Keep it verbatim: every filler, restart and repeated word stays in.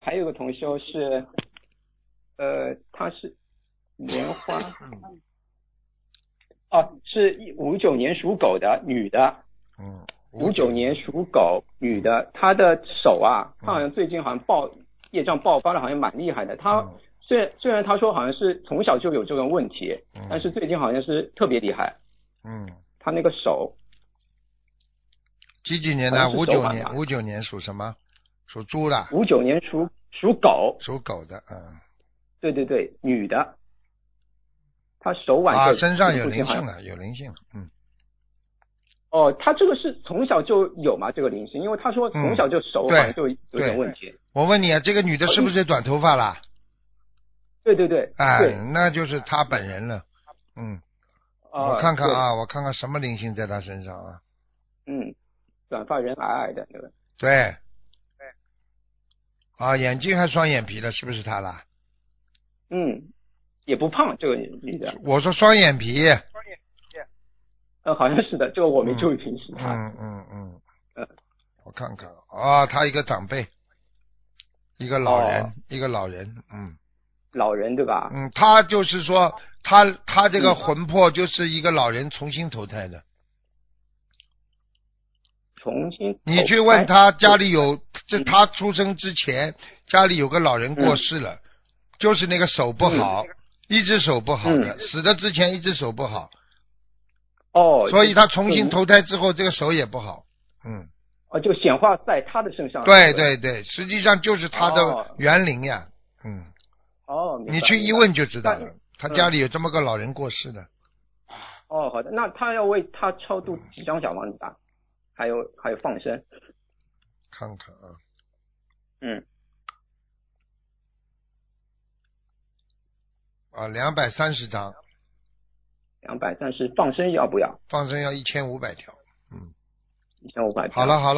还有一个同修是，呃，他是莲花，哦，是五九年属狗的女的， 嗯， 五九年属狗女的，她的手啊，她好像最近好像爆业障爆发的，好像蛮厉害的。她虽然虽然她说好像是从小就有这个问题，但是最近好像是特别厉害。 嗯， 她那个手， 几几年的？五九年，五九年属什么？属猪的。 五九年属属狗。 属狗的，嗯。 对对对，女的。她手腕啊，身上有灵性了，有灵性，嗯。 哦，他这个是从小就有嘛？这个灵性，因为他说从小就手好像就有点问题。 我问你啊，这个女的是不是短头发啦？ 对对对。 哎， 对那就是她本人了。嗯。 啊、 我看看啊，我看看什么灵性在她身上啊？ 嗯，短发人矮矮的那个。 对。对。啊，眼睛还双眼皮了，是不是她啦？ 嗯，也不胖，这个女的。 我说双眼皮。 双眼皮。呃，好像是的，这个我没注意平时她。 嗯嗯嗯。嗯。我看看啊，她一个长辈，一个老人， 哦、 一个老人，嗯。 老人对吧？ 嗯，他就是说，他他这个魂魄就是一个老人重新投胎的。 重新投胎。 你去问他家里有，这他出生之前家里有个老人过世了， 嗯、 就是那个手不好，嗯、一只手不好的， 嗯、 死的之前一只手不好。 哦。 所以他重新投胎之后，这个手也不好。嗯。 哦，就显化在他的身上。 对对对，实际上就是他的园灵呀。嗯。 哦， 你去一问就知道了，他家里有这么个老人过世的。 哦，好的，那他要为他超度几张小房子吧？还有还有放生。 看看啊。 嗯。 啊，两百三十张。 两百三十，放生要不要？ 放生要一千五百条。嗯。 一千五百条。 好了好了。